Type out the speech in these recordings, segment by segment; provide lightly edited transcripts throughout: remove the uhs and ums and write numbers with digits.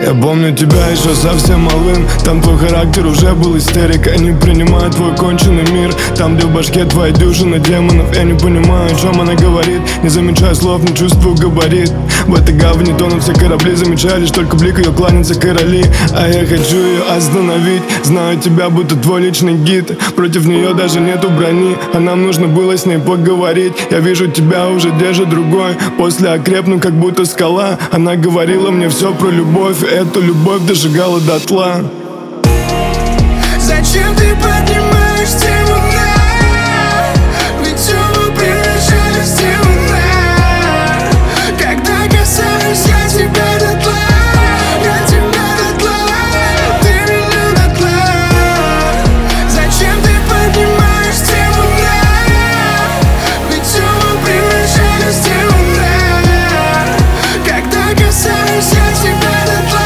Я помню тебя еще совсем малым. Там твой характер уже был истерик. Я не принимаю твой конченый мир. Там, где в башке твоя дюжина демонов. Я не понимаю, о чем она говорит. Не замечаю слов, не чувствую габарит. В этой гавани тонут все корабли. Замечаю лишь только блик ее, кланяются короли. А я хочу ее остановить. Знаю тебя, будто твой личный гид. Против нее даже нету брони. А нам нужно было с ней поговорить. Я вижу, тебя уже держит другой. После окрепну, как будто скала. Она говорила мне все про любовь. Эту любовь дожигала дотла. Зачем ты поднимаешь тему на? Ведь все мы превращались в тему на. Когда касаюсь я тебя дотла, я тебя дотла, ты меня дотла. Зачем ты поднимаешь тему на? Ведь все мы превращались в тему на. Когда касаюсь я тебя дотла,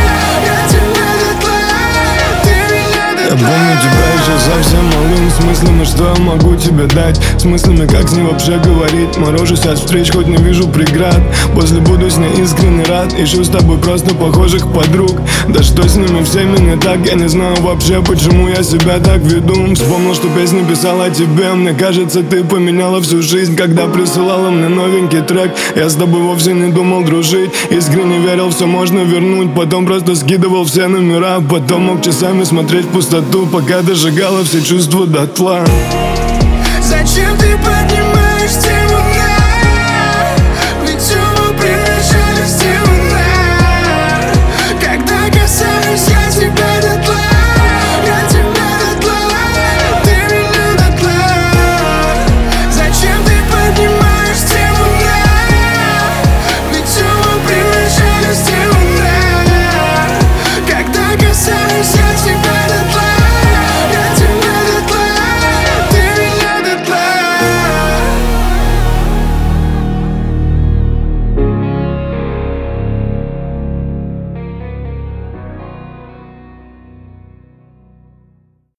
я помню тебя еще совсем малым. С мыслями, что я могу тебе дать. С мыслями, как с ней вообще говорить. Морожусь от встреч, хоть не вижу преград. После буду с ней искренне рад. Ищу с тобой просто похожих подруг. Да что с ними всеми не так. Я не знаю вообще, почему я себя так веду. Вспомнил, что песни писала тебе. Мне кажется, ты поменяла всю жизнь, когда присылала мне новенький трек. Я с тобой вовсе не думал дружить. Искренне верил, все можно вернуть. Потом просто скидывал все номера. Потом мог часами смотреть в пустоту, пока дожигала все чувства дотла. Зачем ты поднимаешь тему?